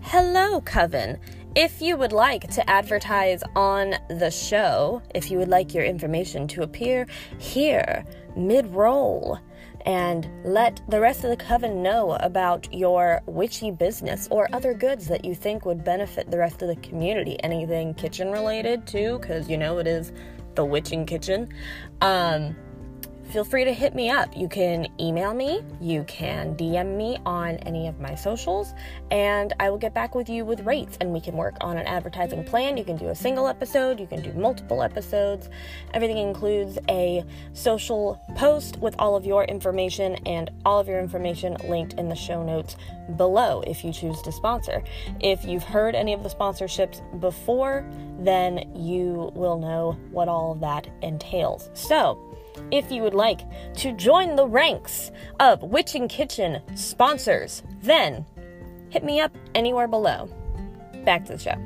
Hello, Coven. If you would like to advertise on the show, if you would like your information to appear here, mid-roll, and let the rest of the Coven know about your witchy business or other goods that you think would benefit the rest of the community, anything kitchen related too, because you know it is the witching kitchen, feel free to hit me up. You can email me, you can DM me on any of my socials, and I will get back with you with rates, and we can work on an advertising plan. You can do a single episode, you can do multiple episodes. Everything includes a social post with all of your information, and all of your information linked in the show notes below if you choose to sponsor. If you've heard any of the sponsorships before, then you will know what all of that entails. So, if you would like to join the ranks of Witching Kitchen sponsors, then hit me up anywhere below. Back to the show.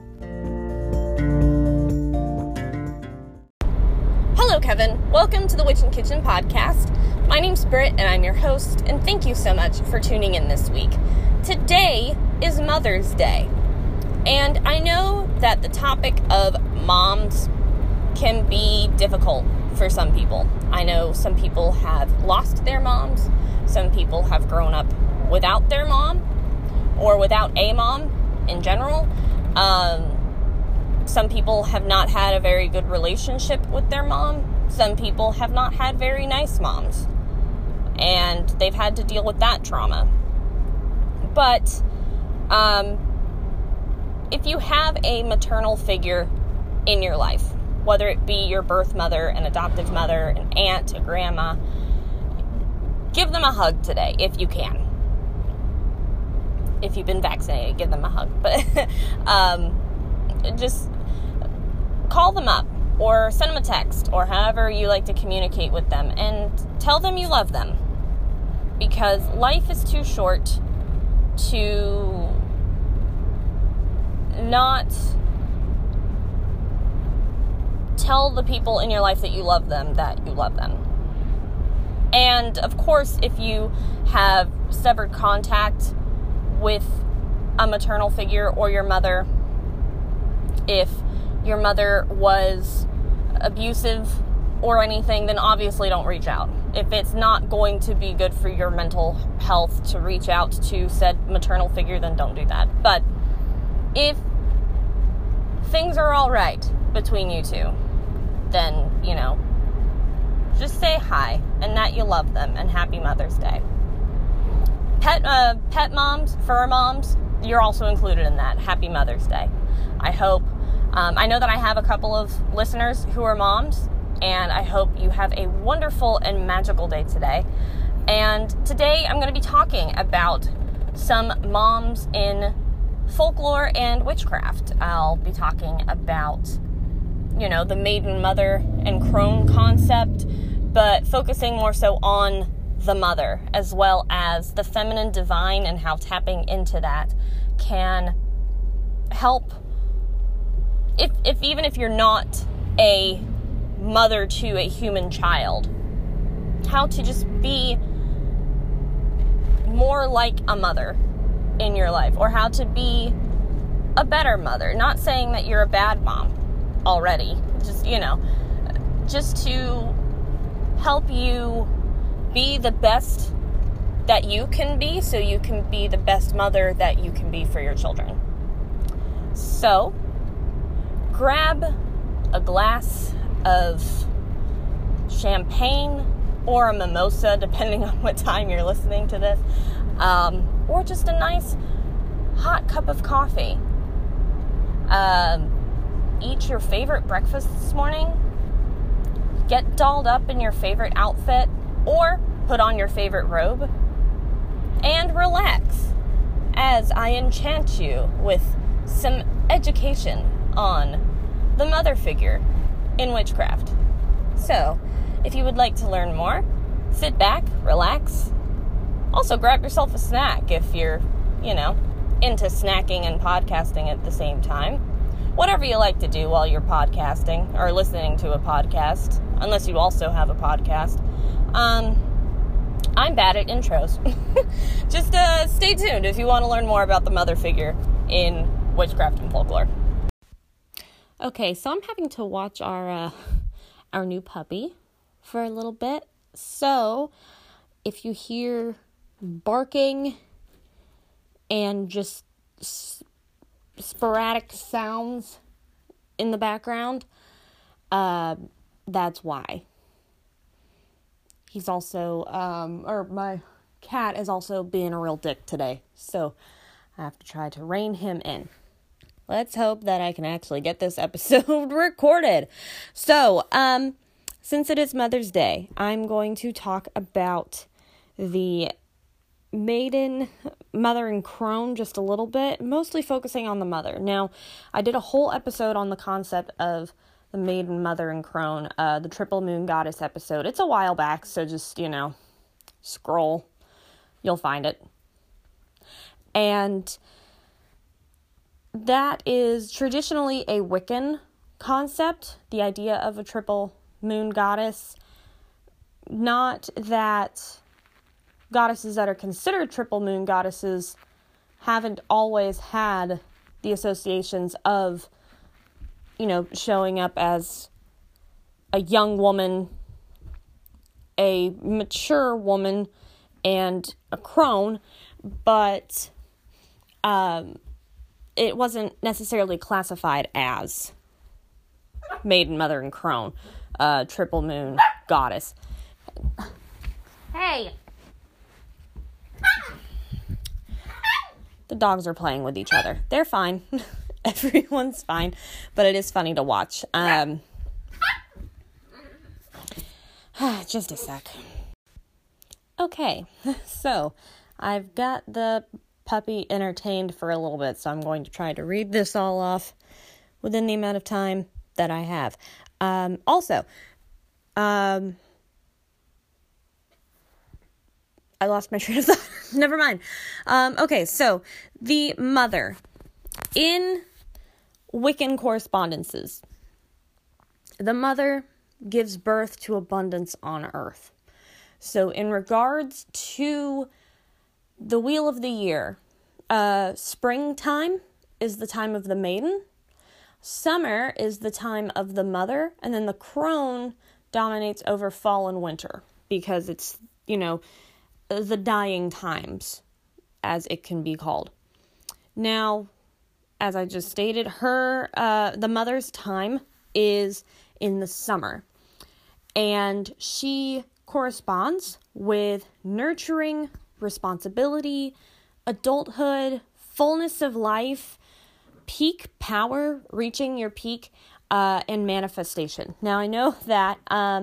Hello, Kevin. Welcome to the Witching Kitchen podcast. My name's Britt, and I'm your host, and thank you so much for tuning in this week. Today is Mother's Day, and I know that the topic of moms can be difficult for some people. I know some people have lost their moms. Some people have grown up without their mom or without a mom in general. Some people have not had a very good relationship with their mom. Some people have not had very nice moms, and they've had to deal with that trauma. But if you have a maternal figure in your life, whether it be your birth mother, an adoptive mother, an aunt, a grandma, give them a hug today if you can. If you've been vaccinated, give them a hug. But just call them up or send them a text or however you like to communicate with them and tell them you love them. Because life is too short to not tell the people in your life that you love them, that you love them. And of course, if you have severed contact with a maternal figure or your mother, if your mother was abusive or anything, then obviously don't reach out. If it's not going to be good for your mental health to reach out to said maternal figure, then don't do that. But if things are all right between you two, then, just say hi and that you love them and happy Mother's Day. Pet moms, fur moms, you're also included in that. Happy Mother's Day. I hope, I know that I have a couple of listeners who are moms, and I hope you have a wonderful and magical day today. And today I'm going to be talking about some moms in folklore and witchcraft. I'll be talking about the maiden, mother, and crone concept, but focusing more so on the mother, as well as the feminine divine and how tapping into that can help, even if you're not a mother to a human child, how to just be more like a mother in your life, or how to be a better mother. Not saying that you're a bad mom already, just to help you be the best that you can be, so you can be the best mother that you can be for your children. So grab a glass of champagne or a mimosa, depending on what time you're listening to this, or just a nice hot cup of coffee. Eat your favorite breakfast this morning, get dolled up in your favorite outfit, or put on your favorite robe, and relax as I enchant you with some education on the mother figure in witchcraft. So, if you would like to learn more, sit back, relax. Also, grab yourself a snack if you're, into snacking and podcasting at the same time. Whatever you like to do while you're podcasting or listening to a podcast, unless you also have a podcast. I'm bad at intros. Just stay tuned if you want to learn more about the mother figure in witchcraft and folklore. Okay, so I'm having to watch our new puppy for a little bit. So if you hear barking and just sporadic sounds in the background, that's why. He's also, my cat is also being a real dick today, so I have to try to rein him in. Let's hope that I can actually get this episode recorded. So, since it is Mother's Day, I'm going to talk about the maiden, mother, and crone just a little bit, mostly focusing on the mother. Now, I did a whole episode on the concept of the maiden, mother, and crone, the triple moon goddess episode. It's a while back, so just, scroll. You'll find it. And that is traditionally a Wiccan concept, the idea of a triple moon goddess. Not that goddesses that are considered triple moon goddesses haven't always had the associations of, showing up as a young woman, a mature woman, and a crone, but it wasn't necessarily classified as maiden, mother, and crone, triple moon goddess. Hey! The dogs are playing with each other. They're fine. Everyone's fine. But it is funny to watch. Just a sec. Okay. So, I've got the puppy entertained for a little bit. So, I'm going to try to read this all off within the amount of time that I have. I lost my train of thought. Never mind. Okay, so the mother. In Wiccan correspondences, the mother gives birth to abundance on earth. So in regards to the wheel of the year, springtime is the time of the maiden, summer is the time of the mother, and then the crone dominates over fall and winter because it's, the dying times, as it can be called. Now, as I just stated, the mother's time is in the summer, and she corresponds with nurturing, responsibility, adulthood, fullness of life, peak power, reaching your peak, and manifestation. Now, I know that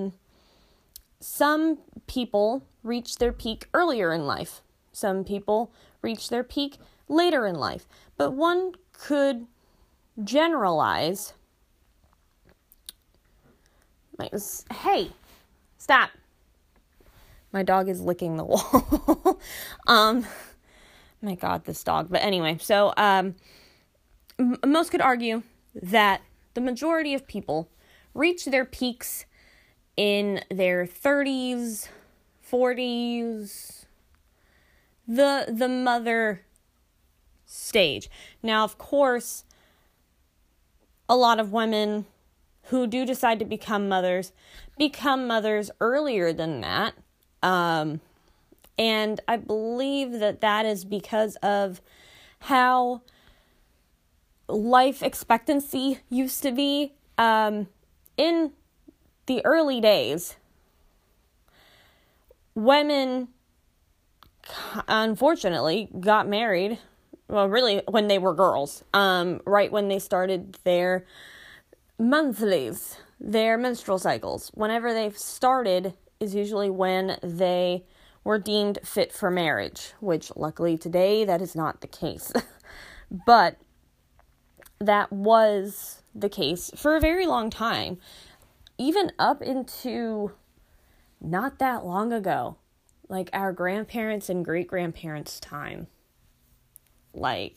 some people reach their peak earlier in life. Some people reach their peak later in life. But one could generalize. Hey, stop. My dog is licking the wall. My God, this dog. But anyway, so most could argue that the majority of people reach their peaks in their 30s, 40s, the mother stage. Now, of course, a lot of women who do decide to become mothers earlier than that. And I believe that is because of how life expectancy used to be. In the early days, women, unfortunately, got married, well, really, when they were girls, right when they started their monthlies, their menstrual cycles. Whenever they've started is usually when they were deemed fit for marriage, which luckily today that is not the case. But that was the case for a very long time, even up into not that long ago, like our grandparents' and great-grandparents' time. Like,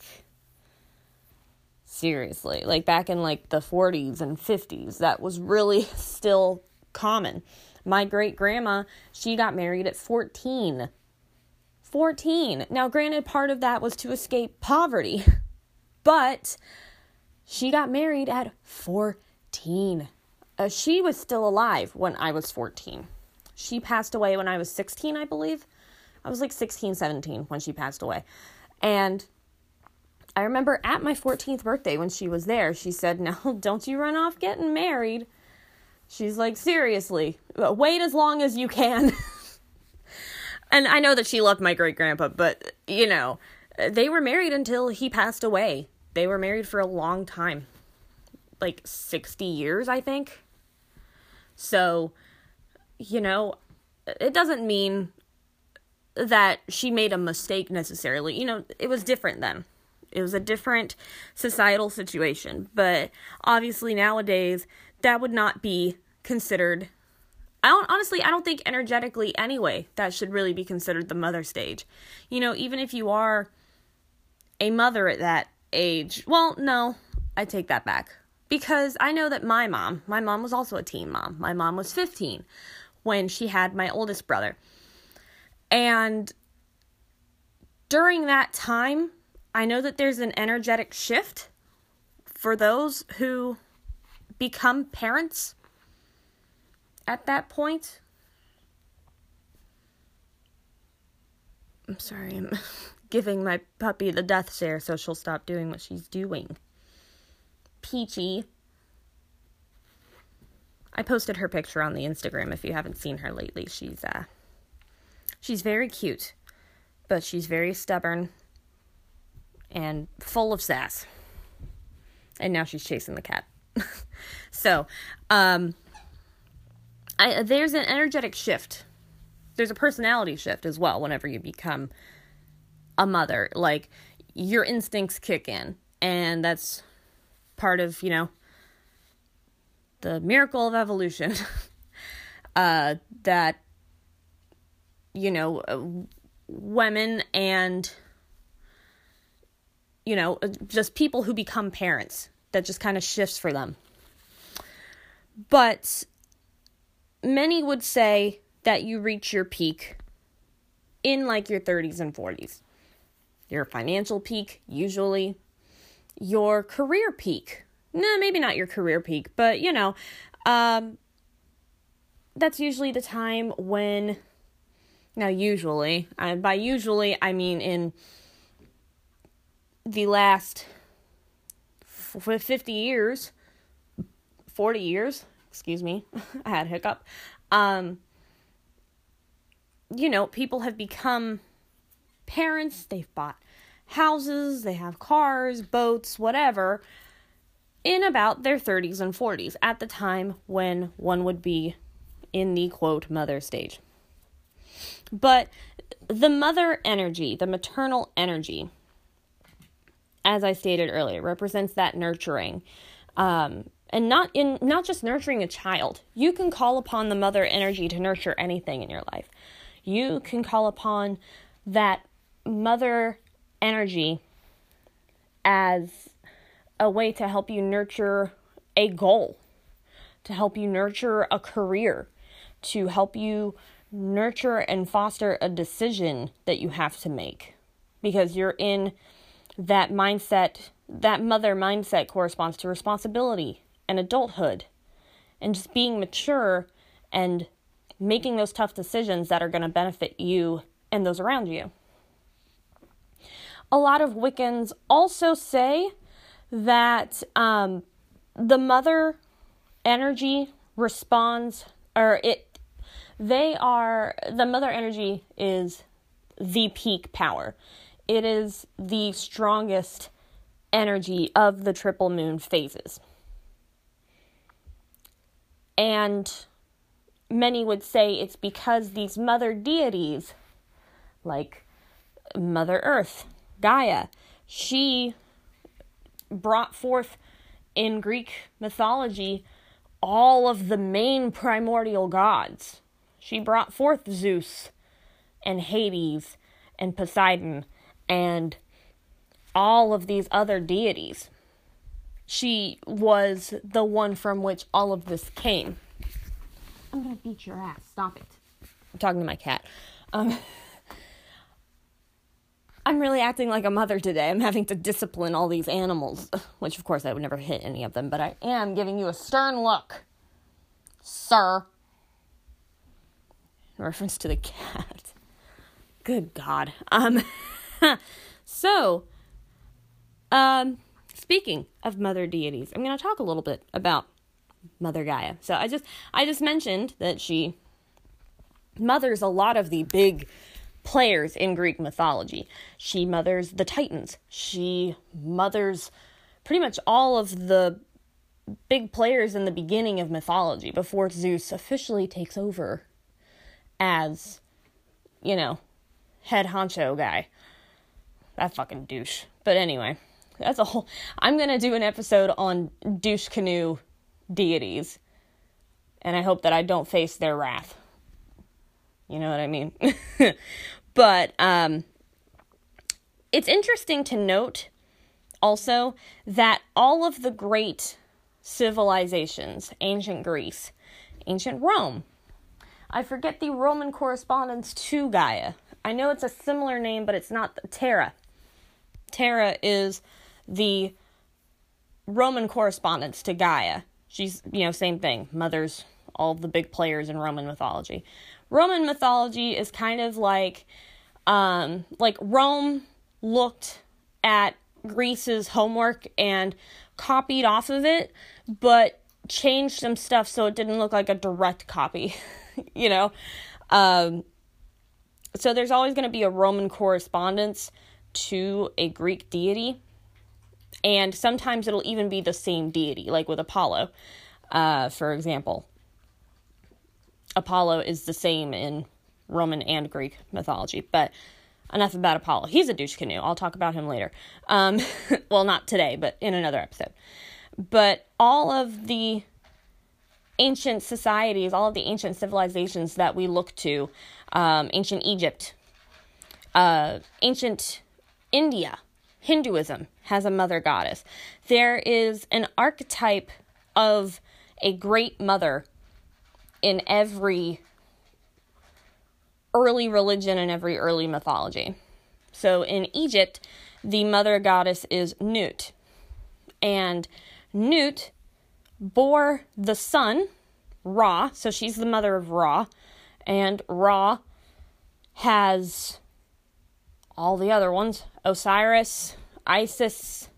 seriously, like back in like the 40s and 50s, that was really still common. My great-grandma, she got married at 14. 14. Now, granted, part of that was to escape poverty, But she got married at 14. She was still alive when I was 14. She passed away when I was 16, I believe. I was like 16, 17 when she passed away. And I remember at my 14th birthday when she was there, she said, "No, don't you run off getting married." She's like, "Seriously, wait as long as you can." And I know that she loved my great-grandpa, but, you know, they were married until he passed away. They were married for a long time. Like 60 years, I think. So, you know, it doesn't mean that she made a mistake necessarily. You know, it was different then. It was a different societal situation. But obviously nowadays, that would not be considered. I don't think energetically anyway, that should really be considered the mother stage. You know, even if you are a mother at that age, well, no, I take that back. Because I know that my mom was also a teen mom. My mom was 15 when she had my oldest brother. And during that time, I know that there's an energetic shift for those who become parents at that point. I'm sorry, I'm giving my puppy the death stare so she'll stop doing what she's doing. Peachy. I posted her picture on the Instagram if you haven't seen her lately. She's very cute, but she's very stubborn and full of sass. And now she's chasing the cat. So, there's an energetic shift. There's a personality shift as well whenever you become a mother. Like, your instincts kick in. And that's part of, you know, the miracle of evolution. That, you know, women and, you know, just people who become parents, that just kind of shifts for them. But many would say that you reach your peak in like your 30s and 40s. Your financial peak, usually. Your career peak. No, maybe not your career peak, but, you know, that's usually the time when, now usually, by usually, I mean in the last 50 years, 40 years, excuse me, I had a hiccup, you know, people have become parents, they've bought houses, they have cars, boats, whatever, in about their 30s and 40s, at the time when one would be in the, quote, mother stage. But the mother energy, the maternal energy, as I stated earlier, represents that nurturing, and not just nurturing a child. You can call upon the mother energy to nurture anything in your life. You can call upon that mother energy as a way to help you nurture a goal, to help you nurture a career, to help you nurture and foster a decision that you have to make, because you're in that mindset. That mother mindset corresponds to responsibility and adulthood and just being mature and making those tough decisions that are going to benefit you and those around you. A lot of Wiccans also say that the mother energy responds, the mother energy is the peak power. It is the strongest energy of the triple moon phases. And many would say it's because these mother deities, like Mother Earth, Gaia, she brought forth in Greek mythology all of the main primordial gods. She brought forth Zeus and Hades and Poseidon and all of these other deities. She was the one from which all of this came. I'm going to beat your ass. Stop it. I'm talking to my cat. I'm really acting like a mother today. I'm having to discipline all these animals, which of course I would never hit any of them, but I am giving you a stern look, sir. In reference to the cat. Good God. So, speaking of mother deities, I'm going to talk a little bit about Mother Gaia. So I just mentioned that she mothers a lot of the big players in Greek mythology. She mothers the Titans. She mothers pretty much all of the big players in the beginning of mythology before Zeus officially takes over as, head honcho guy. That fucking douche. But anyway, I'm going to do an episode on douche canoe deities. And I hope that I don't face their wrath. You know what I mean? But it's interesting to note also that all of the great civilizations, ancient Greece, ancient Rome, I forget the Roman correspondence to Gaia. I know it's a similar name, but it's not Terra. Terra is the Roman correspondence to Gaia. She's, same thing, mothers all the big players in Roman mythology. Roman mythology is kind of like Rome looked at Greece's homework and copied off of it, but changed some stuff so it didn't look like a direct copy, So there's always going to be a Roman correspondence to a Greek deity, and sometimes it'll even be the same deity, like with Apollo, for example. Apollo is the same in Roman and Greek mythology, but enough about Apollo. He's a douche canoe. I'll talk about him later. Well, not today, but in another episode. But all of the ancient societies, all of the ancient civilizations that we look to, ancient Egypt, ancient India, Hinduism has a mother goddess. There is an archetype of a great mother in every early religion and every early mythology. So in Egypt, the mother goddess is Nut. And Nut bore the sun, Ra, so she's the mother of Ra. And Ra has all the other ones, Osiris, Isis,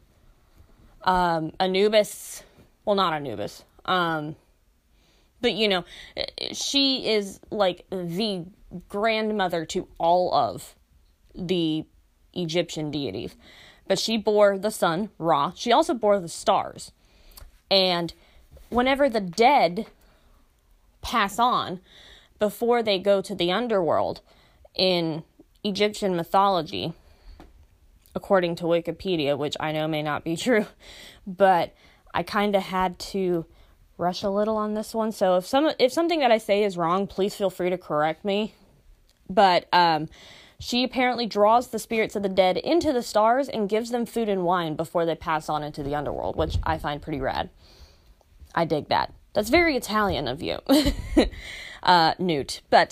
Anubis, well, not Anubis, but she is like the grandmother to all of the Egyptian deities. But she bore the sun, Ra. She also bore the stars. And whenever the dead pass on, before they go to the underworld in Egyptian mythology, according to Wikipedia, which I know may not be true, but I kind of had to rush a little on this one. So if something that I say is wrong, please feel free to correct me. But she apparently draws the spirits of the dead into the stars and gives them food and wine before they pass on into the underworld, which I find pretty rad. I dig that. That's very Italian of you, Newt. But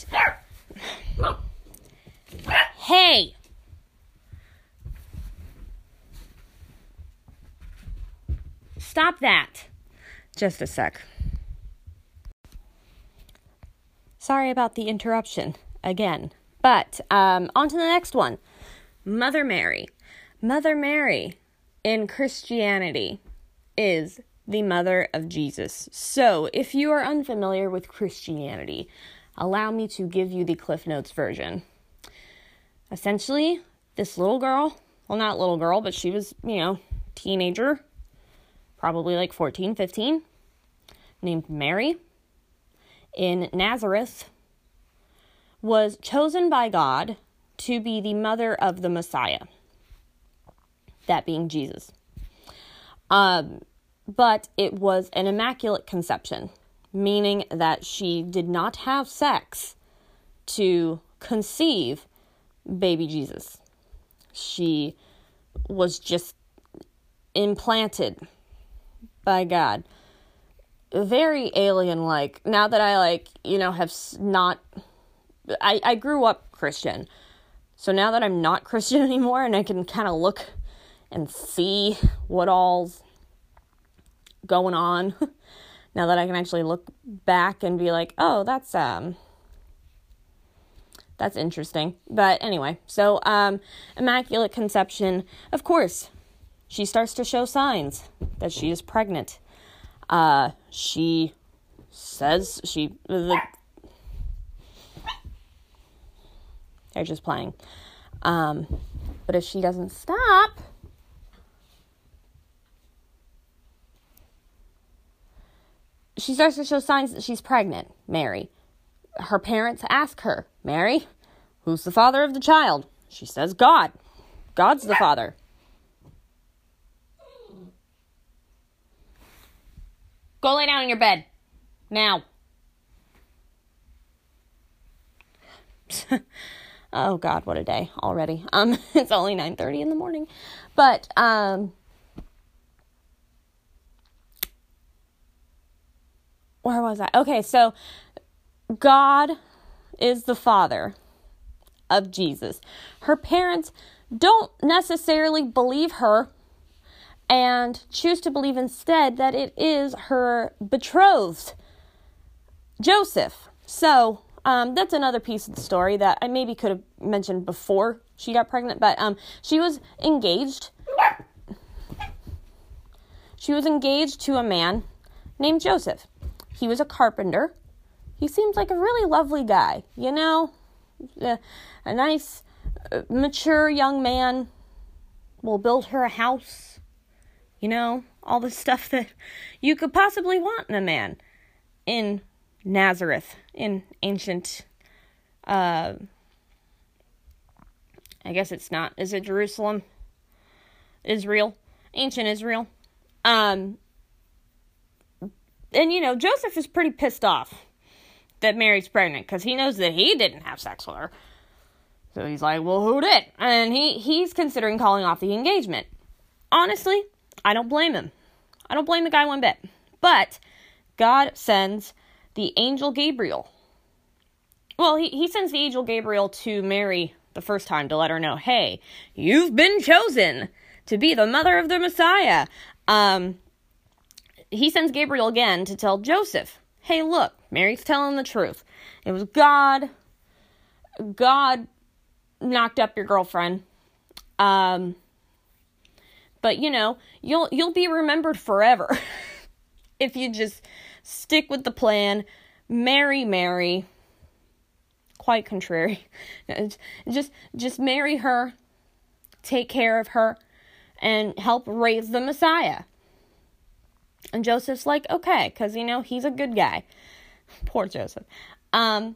hey! Stop that. Just a sec. Sorry about the interruption again. But on to the next one. Mother Mary. Mother Mary in Christianity is the mother of Jesus. So if you are unfamiliar with Christianity, allow me to give you the Cliff Notes version. Essentially, this little girl, well, not little girl, but she was, teenager, probably like 14, 15, named Mary, in Nazareth, was chosen by God to be the mother of the Messiah, that being Jesus. But it was an immaculate conception, meaning that she did not have sex to conceive baby Jesus. She was just implanted by God. Very alien-like. Now that I have not... I grew up Christian, So now that I'm not Christian anymore and I can kind of look and see what all's going on, now that I can actually look back and be like, oh, that's interesting. But anyway, so Immaculate Conception, of course, she starts to show signs that she is pregnant. She says they're just playing. But if she doesn't stop, she starts to show signs that she's pregnant, Mary. Her parents ask her, Mary, who's the father of the child? She says, God. God's the father. Go lay down in your bed. Now. Oh, God, what a day already. It's only 9:30 in the morning. But, where was I? Okay, so God is the father of Jesus. Her parents don't necessarily believe her and choose to believe instead that it is her betrothed, Joseph. So, that's another piece of the story that I maybe could have mentioned before she got pregnant, but she was engaged. She was engaged to a man named Joseph. He was a carpenter. He seemed like a really lovely guy, you know, a nice, mature young man. Will build her a house, you know, all the stuff that you could possibly want in a man in Nazareth, in ancient, I guess it's not, is it Jerusalem? Israel, ancient Israel. And, you know, Joseph is pretty pissed off that Mary's pregnant because he knows that he didn't have sex with her. So he's like, well, who did? And he's considering calling off the engagement. Honestly, I don't blame him. I don't blame the guy one bit. But God sends the angel Gabriel. Well, he sends the angel Gabriel to Mary the first time to let her know, hey, you've been chosen to be the mother of the Messiah. He sends Gabriel again to tell Joseph, hey, look, Mary's telling the truth. It was God. God knocked up your girlfriend. But you know, you'll be remembered forever if you just stick with the plan. Marry Mary. Quite contrary. Just marry her, take care of her, and help raise the Messiah. And Joseph's like, okay, because, you know, he's a good guy. Poor Joseph. And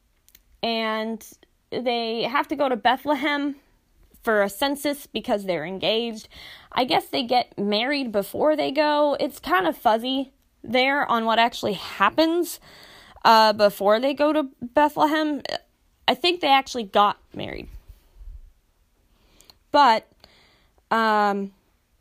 they have to go to Bethlehem for a census because they're engaged. I guess they get married before they go. It's kind of fuzzy there on what actually happens before they go to Bethlehem. I think they actually got married. But, so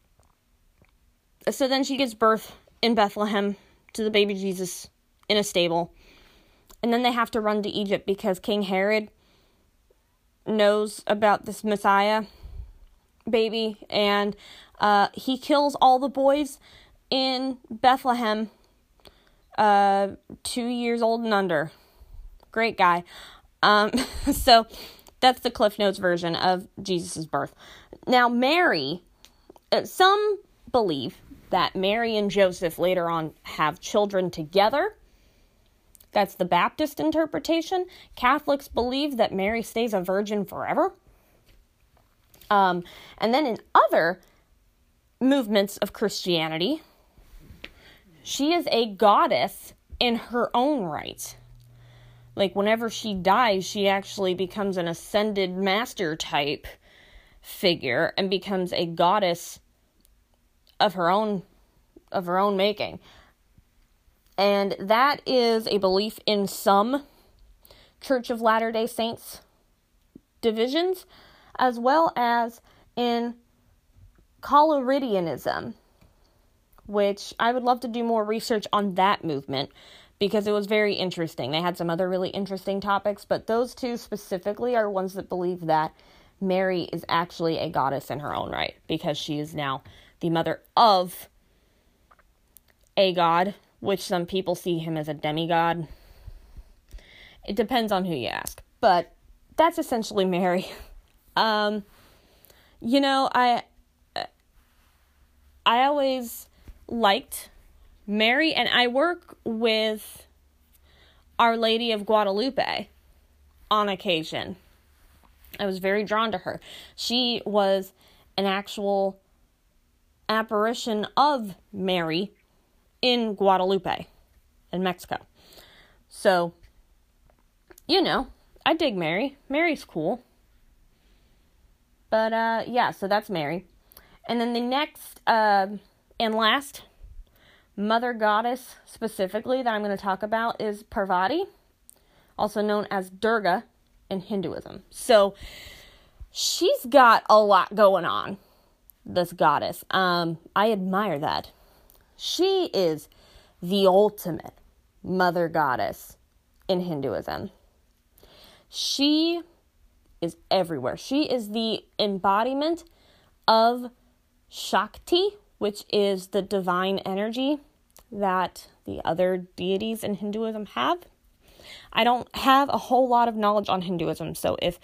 then she gives birth in Bethlehem to the baby Jesus in a stable. And then they have to run to Egypt because King Herod knows about this Messiah baby. And he kills all the boys in Bethlehem 2 years old and under. Great guy. So that's the Cliff Notes version of Jesus' birth. Now, Mary, some believe that Mary and Joseph later on have children together. That's the Baptist interpretation. Catholics believe that Mary stays a virgin forever. And then in other movements of Christianity, she is a goddess in her own right. Like, whenever she dies, she actually becomes an ascended master type figure and becomes a goddess of her own making. And that is a belief in some Church of Latter-day Saints divisions, as well as in Collyridianism, which I would love to do more research on that movement, because it was very interesting. They had some other really interesting topics, but those two specifically are ones that believe that Mary is actually a goddess in her own right, because she is now the mother of a god, which some people see him as a demigod. It depends on who you ask, but that's essentially Mary. You know, I always liked Mary, and I work with Our Lady of Guadalupe on occasion. I was very drawn to her. She was an actual apparition of Mary in Guadalupe, in Mexico. So, you know, I dig Mary. Mary's cool. But, yeah, so that's Mary. And then the next and last mother goddess specifically that I'm going to talk about is Parvati, also known as Durga in Hinduism. So she's got a lot going on, this goddess. I admire that. She is the ultimate mother goddess in Hinduism. She is everywhere. She is the embodiment of Shakti, which is the divine energy that the other deities in Hinduism have. I don't have a whole lot of knowledge on Hinduism, so if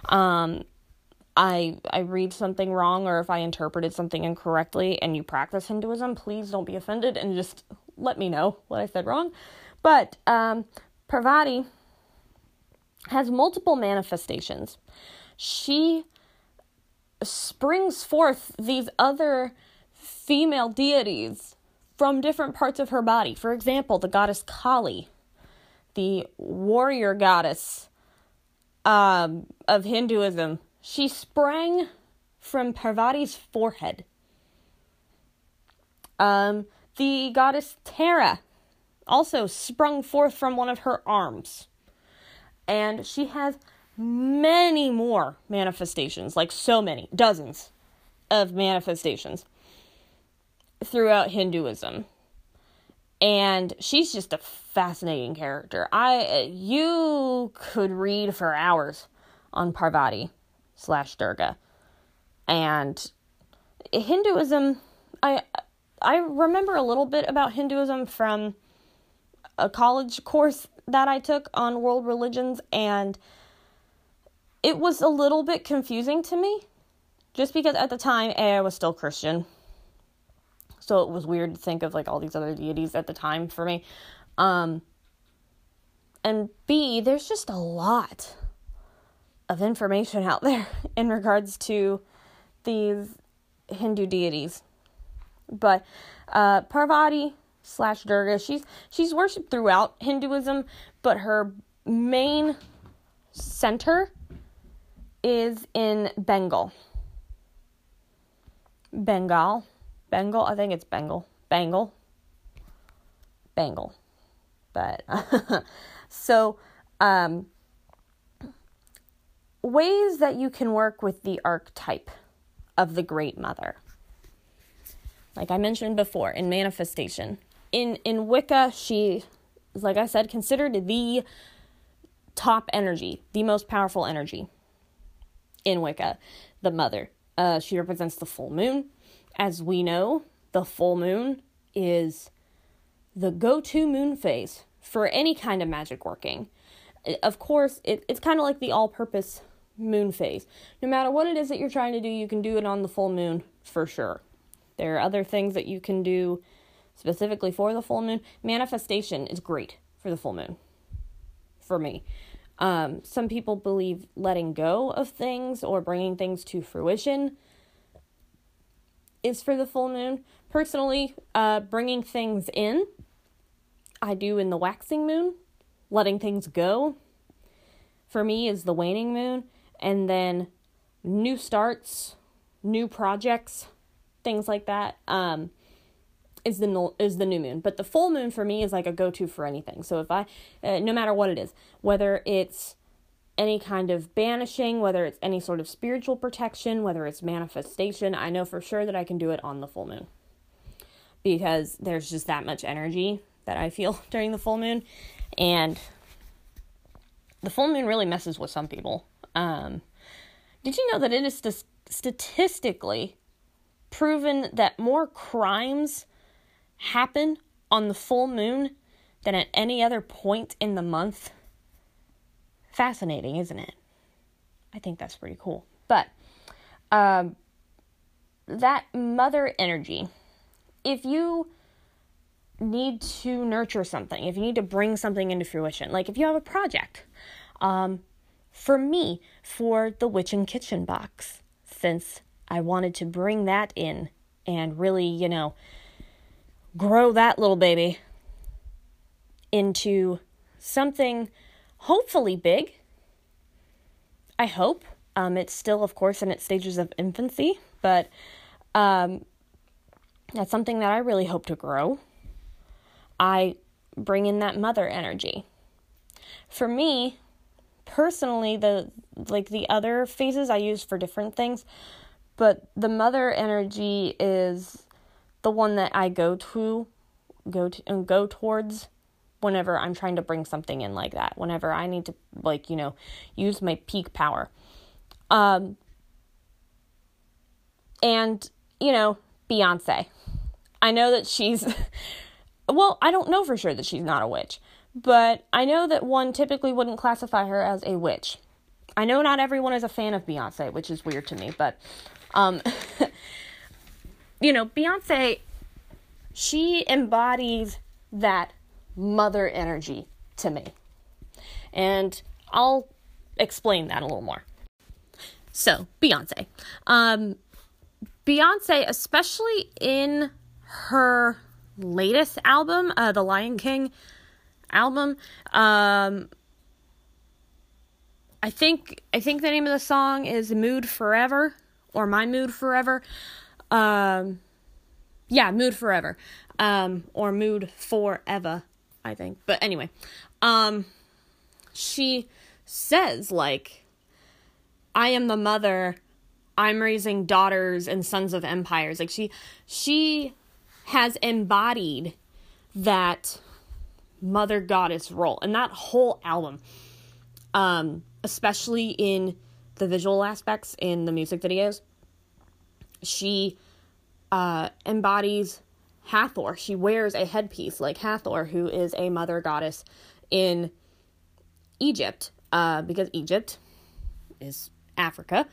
I read something wrong or if I interpreted something incorrectly and you practice Hinduism, please don't be offended and just let me know what I said wrong. But Parvati has multiple manifestations. She springs forth these other female deities from different parts of her body. For example, the goddess Kali, the warrior goddess of Hinduism, she sprang from Parvati's forehead. The goddess Tara also sprung forth from one of her arms. And she has many more manifestations, like so many, dozens of manifestations throughout Hinduism. And she's just a fascinating character. You could read for hours on Parvati / Durga. And Hinduism, I remember a little bit about Hinduism from a college course that I took on world religions, and it was a little bit confusing to me, just because at the time, I was still Christian. So it was weird to think of like all these other deities at the time for me. And B, there's just a lot of information out there in regards to these Hindu deities. But Parvati / Durga, she's worshipped throughout Hinduism, but her main center is in Bengal. I think it's Bengal. But, so, ways that you can work with the archetype of the Great Mother. Like I mentioned before, in manifestation. In Wicca, she is, like I said, considered the top energy, the most powerful energy in Wicca, the mother. She represents the full moon. As we know, the full moon is the go-to moon phase for any kind of magic working. Of course, it's kind of like the all-purpose moon phase. No matter what it is that you're trying to do, you can do it on the full moon for sure. There are other things that you can do specifically for the full moon. Manifestation is great for the full moon, for me. Some people believe letting go of things or bringing things to fruition is for the full moon. Personally, bringing things in, I do in the waxing moon. Letting things go, for me, is the waning moon. And then new starts, new projects, things like that, is the new moon. But the full moon for me is like a go-to for anything. So if no matter what it is, whether it's any kind of banishing, whether it's any sort of spiritual protection, whether it's manifestation, I know for sure that I can do it on the full moon, because there's just that much energy that I feel during the full moon. And the full moon really messes with some people. Did you know that it is statistically proven that more crimes happen on the full moon than at any other point in the month? Fascinating, isn't it? I think that's pretty cool. But that mother energy, if you need to nurture something, if you need to bring something into fruition, like if you have a project, for me, for the Witchin' Kitchen box, since I wanted to bring that in and really, grow that little baby into something hopefully big. I hope. It's still, of course, in its stages of infancy, but that's something that I really hope to grow. I bring in that mother energy. For me, personally, the other phases I use for different things, but the mother energy is the one that I go towards whenever I'm trying to bring something in like that, whenever I need to, use my peak power. And, Beyonce. I know that she's, well, I don't know for sure that she's not a witch, but I know that one typically wouldn't classify her as a witch. I know not everyone is a fan of Beyonce, which is weird to me, but, Beyonce, she embodies that mother energy to me. And I'll explain that a little more. So, Beyonce. Beyonce, especially in her latest album, the Lion King album, I think the name of the song is Mood Forever, or My Mood Forever. Mood Forever. Or Mood Forever, I think. But anyway, she says, I am the mother, I'm raising daughters and sons of empires. She has embodied that mother goddess role. And that whole album, especially in the visual aspects, in the music videos, she embodies Hathor. She wears a headpiece like Hathor, who is a mother goddess in Egypt, because Egypt is Africa.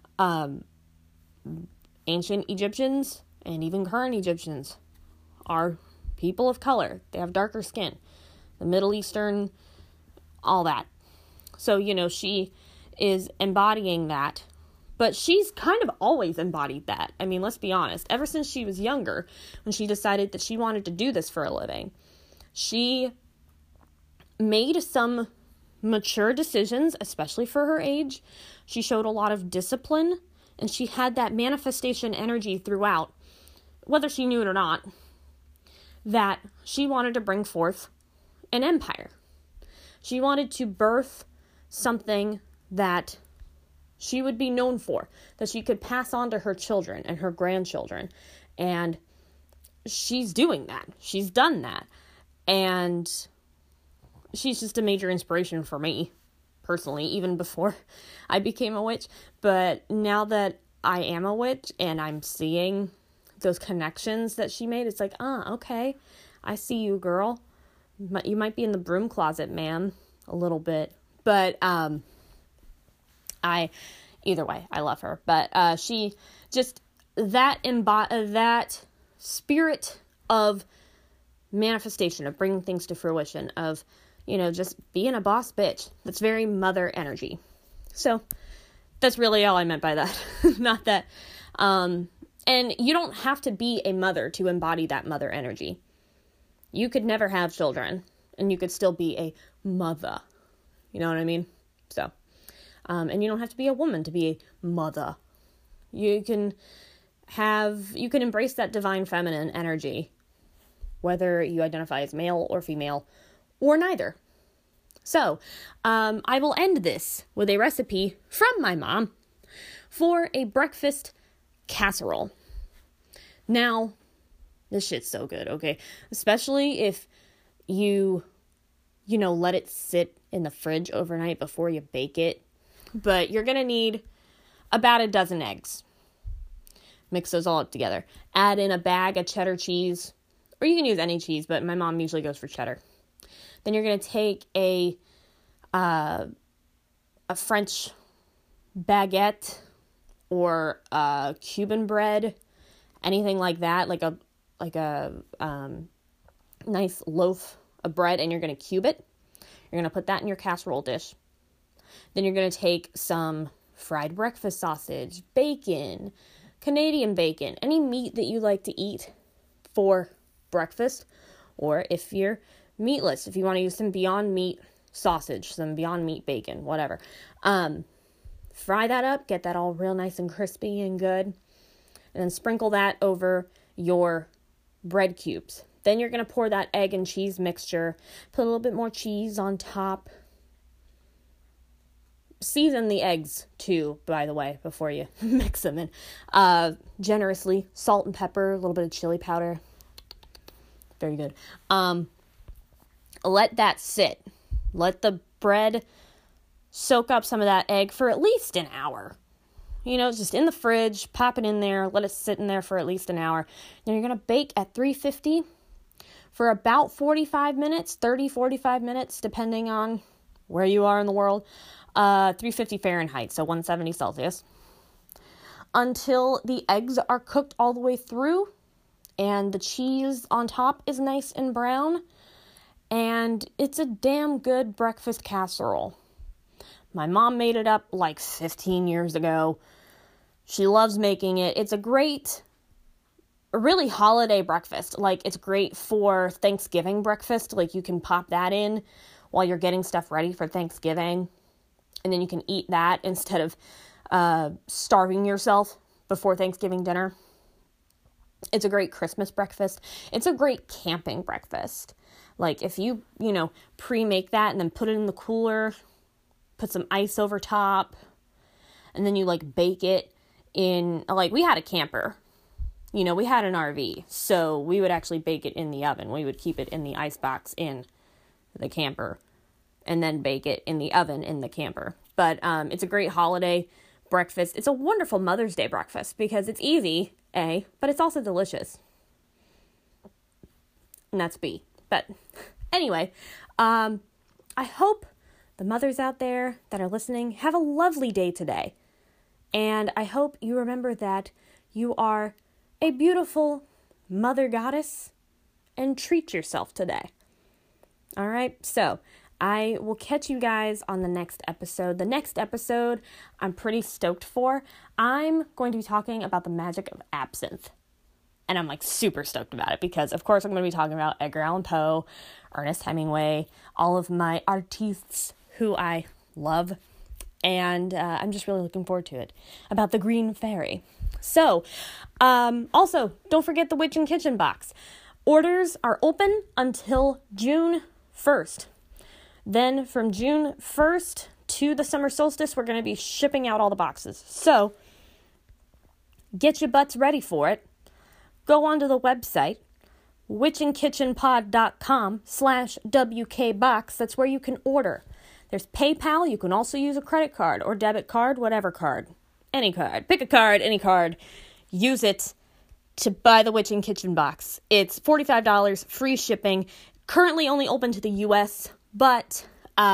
Ancient Egyptians and even current Egyptians are people of color. They have darker skin. The Middle Eastern, all that. So, she is embodying that. But she's kind of always embodied that. I mean, let's be honest. Ever since she was younger, when she decided that she wanted to do this for a living, she made some mature decisions, especially for her age. She showed a lot of discipline, and she had that manifestation energy throughout, whether she knew it or not, that she wanted to bring forth an empire. She wanted to birth something that she would be known for, that she could pass on to her children and her grandchildren. And she's doing that. She's done that. And she's just a major inspiration for me, personally, even before I became a witch. But now that I am a witch and I'm seeing those connections that she made, it's like, okay, I see you, girl. You might be in the broom closet, ma'am, a little bit. But, either way, I love her. But, she just, that spirit of manifestation, of bringing things to fruition, of, just being a boss bitch. That's very mother energy. So, that's really all I meant by that. Not that, and you don't have to be a mother to embody that mother energy. You could never have children, and you could still be a mother. You know what I mean? So, and you don't have to be a woman to be a mother. You can embrace that divine feminine energy, whether you identify as male or female, or neither. So, I will end this with a recipe from my mom for a breakfast casserole. Now, this shit's so good, okay? Especially if let it sit in the fridge overnight before you bake it. But you're going to need about a dozen eggs. Mix those all up together. Add in a bag of cheddar cheese, or you can use any cheese, but my mom usually goes for cheddar. Then you're going to take a French baguette or Cuban bread, anything like that, like a nice loaf of bread, and you're going to cube it. You're going to put that in your casserole dish. Then you're going to take some fried breakfast sausage, bacon, Canadian bacon, any meat that you like to eat for breakfast, or if you're meatless, if you want to use some Beyond Meat sausage, some Beyond Meat bacon, whatever. Fry that up, get that all real nice and crispy and good, and then sprinkle that over your bread cubes. Then you're going to pour that egg and cheese mixture, put a little bit more cheese on top. Season the eggs too, by the way, before you mix them in. Generously, salt and pepper, a little bit of chili powder. Very good. Let that sit. Let the bread soak up some of that egg for at least an hour. Just in the fridge, pop it in there, let it sit in there for at least an hour. Then you're going to bake at 350 for about 45 minutes, 45 minutes, depending on where you are in the world. 350 Fahrenheit, so 170 Celsius, until the eggs are cooked all the way through and the cheese on top is nice and brown, and it's a damn good breakfast casserole. My mom made it up like 15 years ago. She loves making it. It's a really holiday breakfast. Like, it's great for Thanksgiving breakfast. Like, you can pop that in while you're getting stuff ready for Thanksgiving. And then you can eat that instead of starving yourself before Thanksgiving dinner. It's a great Christmas breakfast. It's a great camping breakfast. Like, if you, pre-make that and then put it in the cooler, put some ice over top, and then you, bake it in, we had a camper. We had an RV, so we would actually bake it in the oven. We would keep it in the ice box in the camper, and then bake it in the oven in the camper. But it's a great holiday breakfast. It's a wonderful Mother's Day breakfast because it's easy, A, but it's also delicious. And that's B. But anyway, I hope the mothers out there that are listening have a lovely day today. And I hope you remember that you are a beautiful mother goddess and treat yourself today. All right, so I will catch you guys on the next episode. The next episode I'm pretty stoked for. I'm going to be talking about the magic of absinthe. And I'm super stoked about it because, of course, I'm going to be talking about Edgar Allan Poe, Ernest Hemingway, all of my artistes who I love. And I'm just really looking forward to it. About the Green Fairy. So, also, don't forget the Witch and Kitchen box. Orders are open until June 1st. Then from June 1st to the summer solstice, we're going to be shipping out all the boxes. So, get your butts ready for it. Go onto the website, witchandkitchenpod.com/WKBox. That's where you can order. There's PayPal. You can also use a credit card or debit card, whatever card. Any card. Pick a card, any card. Use it to buy the Witch and Kitchen box. It's $45, free shipping. Currently only open to the U.S., but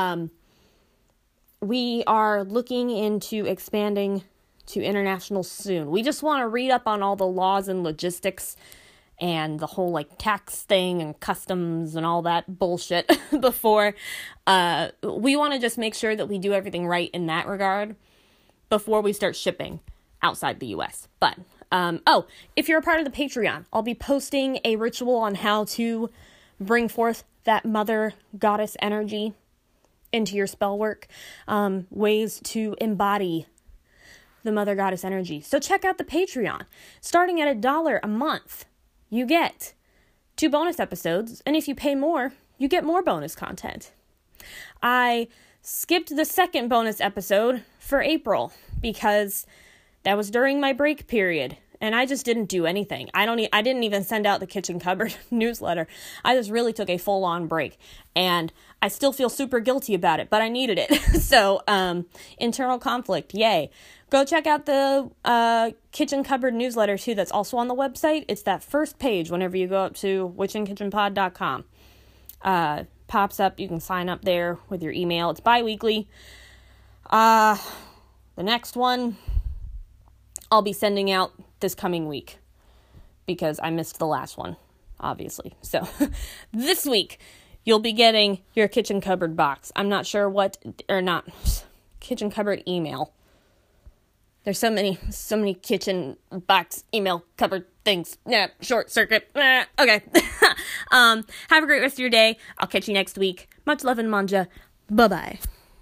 we are looking into expanding to international soon. We just want to read up on all the laws and logistics and the whole tax thing and customs and all that bullshit before. We want to just make sure that we do everything right in that regard before we start shipping outside the U.S. But, if you're a part of the Patreon, I'll be posting a ritual on how to bring forth that mother goddess energy into your spell work, ways to embody the mother goddess energy. So check out the Patreon. Starting at $1 a month, you get 2 bonus episodes, and if you pay more, you get more bonus content. I skipped the second bonus episode for April because that was during my break period, and I just didn't do anything. I didn't even send out the kitchen cupboard newsletter. I just really took a full-on break, and I still feel super guilty about it, but I needed it. So, internal conflict, yay. Go check out the kitchen cupboard newsletter too. That's also on the website. It's that first page whenever you go up to witchinkitchenpod.com. Pops up. You can sign up there with your email. It's bi-weekly. The next one I'll be sending out this coming week because I missed the last one, obviously. So this week you'll be getting your kitchen cupboard box. I'm not sure kitchen cupboard email. There's so many kitchen box email cupboard things. Yeah, short circuit. Okay. Have a great rest of your day. I'll catch you next week. Much love and manja. Bye-bye.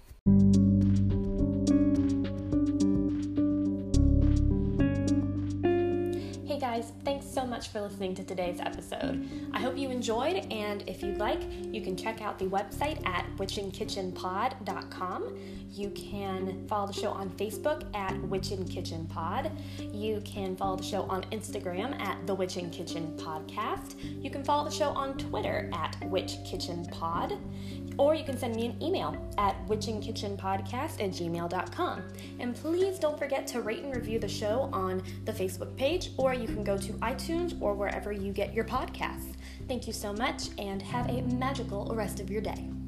Guys, thanks so much for listening to today's episode. I hope you enjoyed, and if you'd like, you can check out the website at witchinkitchenpod.com. You can follow the show on Facebook at witchinkitchenpod. You can follow the show on Instagram at the Witchin Kitchen Podcast. You can follow the show on Twitter at witchkitchenpod. Or you can send me an email at witchinkitchenpodcast@gmail.com. And please don't forget to rate and review the show on the Facebook page, or you can go to iTunes or wherever you get your podcasts. Thank you so much, and have a magical rest of your day.